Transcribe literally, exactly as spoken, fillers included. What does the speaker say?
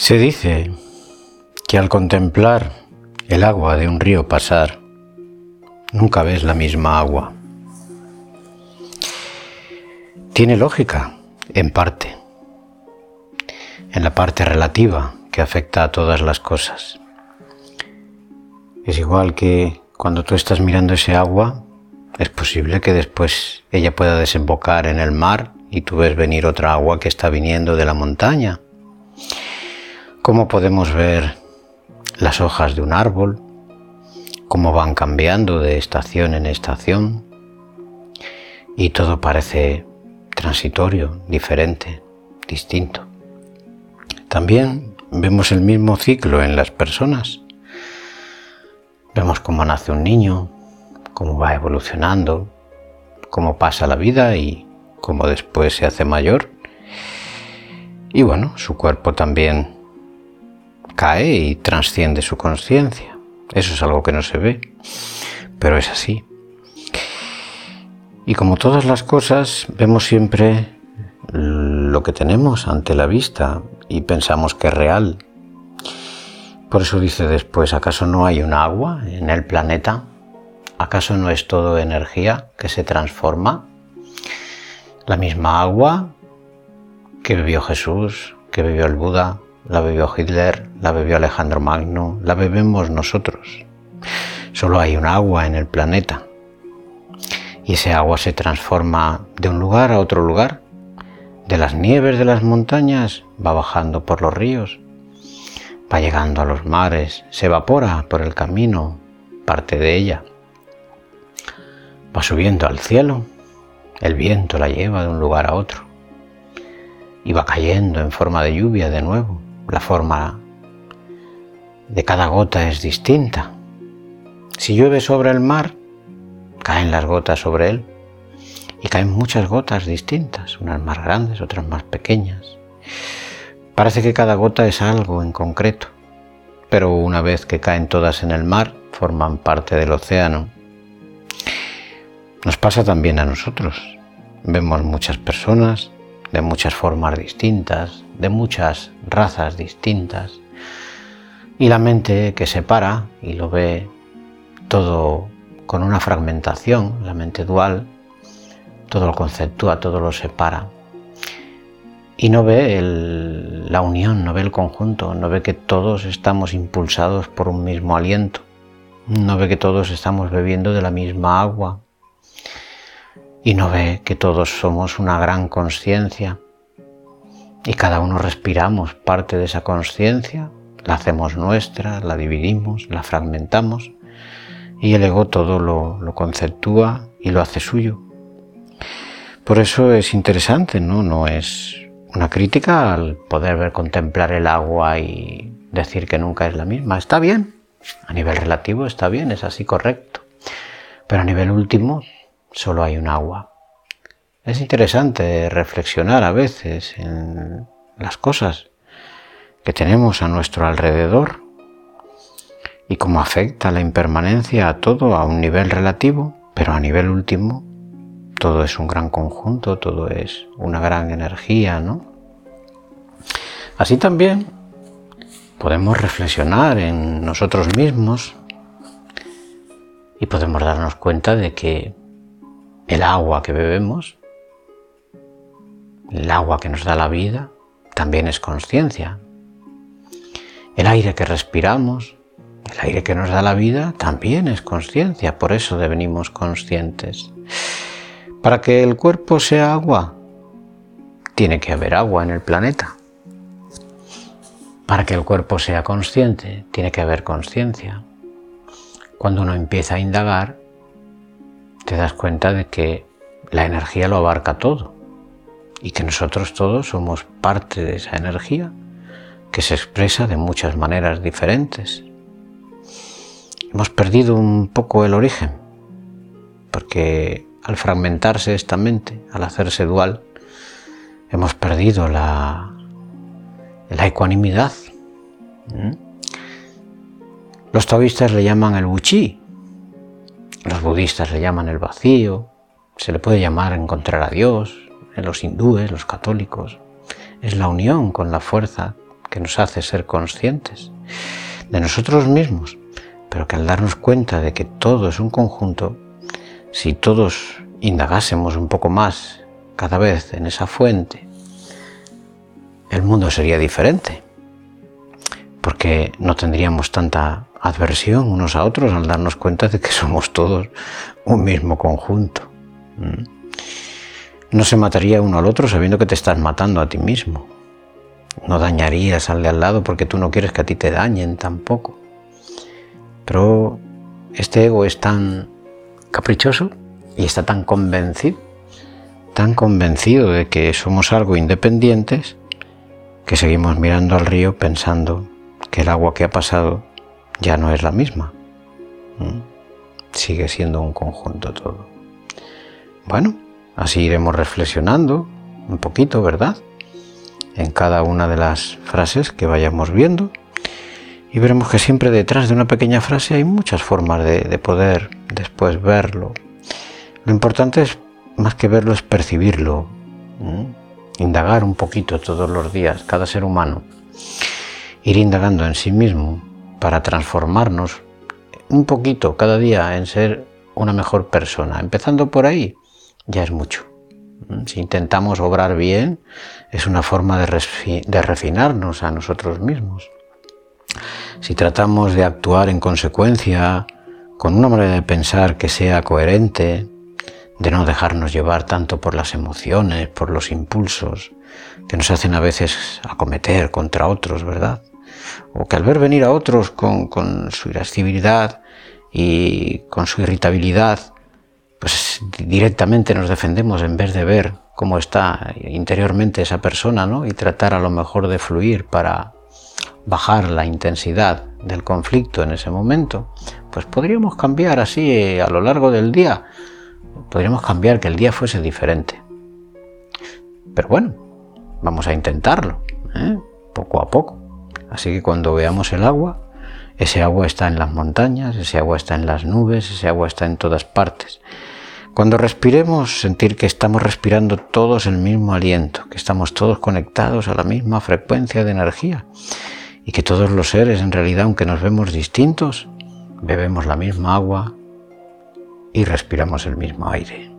Se dice que al contemplar el agua de un río pasar, nunca ves la misma agua. Tiene lógica, en parte, en la parte relativa que afecta a todas las cosas. Es igual que cuando tú estás mirando ese agua, es posible que después ella pueda desembocar en el mar y tú ves venir otra agua que está viniendo de la montaña. Cómo podemos ver las hojas de un árbol, cómo van cambiando de estación en estación, y todo parece transitorio, diferente, distinto. También vemos el mismo ciclo en las personas. Vemos cómo nace un niño, cómo va evolucionando, cómo pasa la vida y cómo después se hace mayor. Y bueno, su cuerpo también cae y trasciende su conciencia. Eso es algo que no se ve, pero es así. Y como todas las cosas, vemos siempre lo que tenemos ante la vista y pensamos que es real. Por eso dice después, ¿acaso no hay un agua en el planeta? ¿Acaso no es todo energía que se transforma? La misma agua que bebió Jesús, que bebió el Buda, la bebió Hitler, la bebió Alejandro Magno, la bebemos nosotros. Solo hay un agua en el planeta. Y ese agua se transforma de un lugar a otro lugar. De las nieves de las montañas va bajando por los ríos, va llegando a los mares, se evapora por el camino, parte de ella. Va subiendo al cielo, el viento la lleva de un lugar a otro. Y va cayendo en forma de lluvia de nuevo. La forma de cada gota es distinta. Si llueve sobre el mar, caen las gotas sobre él. Y caen muchas gotas distintas, unas más grandes, otras más pequeñas. Parece que cada gota es algo en concreto, pero una vez que caen todas en el mar, forman parte del océano. Nos pasa también a nosotros. Vemos muchas personas de muchas formas distintas, de muchas razas distintas, y la mente que separa y lo ve todo con una fragmentación, la mente dual, todo lo conceptúa, todo lo separa, y no ve el, la unión, no ve el conjunto, no ve que todos estamos impulsados por un mismo aliento, no ve que todos estamos bebiendo de la misma agua, y no ve que todos somos una gran conciencia y cada uno respiramos parte de esa conciencia, la hacemos nuestra, la dividimos, la fragmentamos y el ego todo lo, lo conceptúa y lo hace suyo. Por eso es interesante, ¿no? No es una crítica al poder ver, contemplar el agua y decir que nunca es la misma. Está bien, a nivel relativo está bien, es así correcto, pero a nivel último solo hay un agua. Es interesante reflexionar a veces en las cosas que tenemos a nuestro alrededor y cómo afecta la impermanencia a todo a un nivel relativo, pero a nivel último todo es un gran conjunto, todo es una gran energía, ¿no? Así también podemos reflexionar en nosotros mismos y podemos darnos cuenta de que el agua que bebemos, el agua que nos da la vida, también es conciencia. El aire que respiramos, el aire que nos da la vida, también es conciencia. Por eso devenimos conscientes. Para que el cuerpo sea agua, tiene que haber agua en el planeta. Para que el cuerpo sea consciente, tiene que haber conciencia. Cuando uno empieza a indagar, te das cuenta de que la energía lo abarca todo y que nosotros todos somos parte de esa energía que se expresa de muchas maneras diferentes. Hemos perdido un poco el origen porque al fragmentarse esta mente, al hacerse dual, hemos perdido la, la ecuanimidad. ¿Mm? Los taoístas le llaman el wuchi. Los budistas le llaman el vacío, se le puede llamar encontrar a Dios, en los hindúes, los católicos. Es la unión con la fuerza que nos hace ser conscientes de nosotros mismos, pero que al darnos cuenta de que todo es un conjunto, si todos indagásemos un poco más cada vez en esa fuente, el mundo sería diferente, porque no tendríamos tanta adversión unos a otros al darnos cuenta de que somos todos un mismo conjunto. No se mataría uno al otro sabiendo que te estás matando a ti mismo. No dañarías al de al lado porque tú no quieres que a ti te dañen tampoco. Pero este ego es tan caprichoso y está tan convencido, tan convencido de que somos algo independientes, que seguimos mirando al río pensando que el agua que ha pasado ya no es la misma. ¿Mm? Sigue siendo un conjunto todo. Bueno, así iremos reflexionando un poquito, ¿verdad?, en cada una de las frases que vayamos viendo, y veremos que siempre detrás de una pequeña frase hay muchas formas de, de poder después verlo. Lo importante es, más que verlo, es percibirlo, ¿Mm? indagar un poquito todos los días, cada ser humano, ir indagando en sí mismo para transformarnos un poquito cada día en ser una mejor persona. Empezando por ahí ya es mucho. Si intentamos obrar bien, es una forma de, refi- de refinarnos a nosotros mismos. Si tratamos de actuar en consecuencia, con una manera de pensar que sea coherente, de no dejarnos llevar tanto por las emociones, por los impulsos que nos hacen a veces acometer contra otros, ¿verdad? O que al ver venir a otros con, con su irascibilidad y con su irritabilidad, pues directamente nos defendemos en vez de ver cómo está interiormente esa persona, ¿no? Y tratar a lo mejor de fluir para bajar la intensidad del conflicto en ese momento. Pues podríamos cambiar así eh, a lo largo del día. Podríamos cambiar que el día fuese diferente. Pero bueno, vamos a intentarlo, ¿eh? poco a poco. Así que cuando veamos el agua, ese agua está en las montañas, ese agua está en las nubes, ese agua está en todas partes. Cuando respiremos, sentir que estamos respirando todos el mismo aliento, que estamos todos conectados a la misma frecuencia de energía y que todos los seres, en realidad, aunque nos vemos distintos, bebemos la misma agua y respiramos el mismo aire.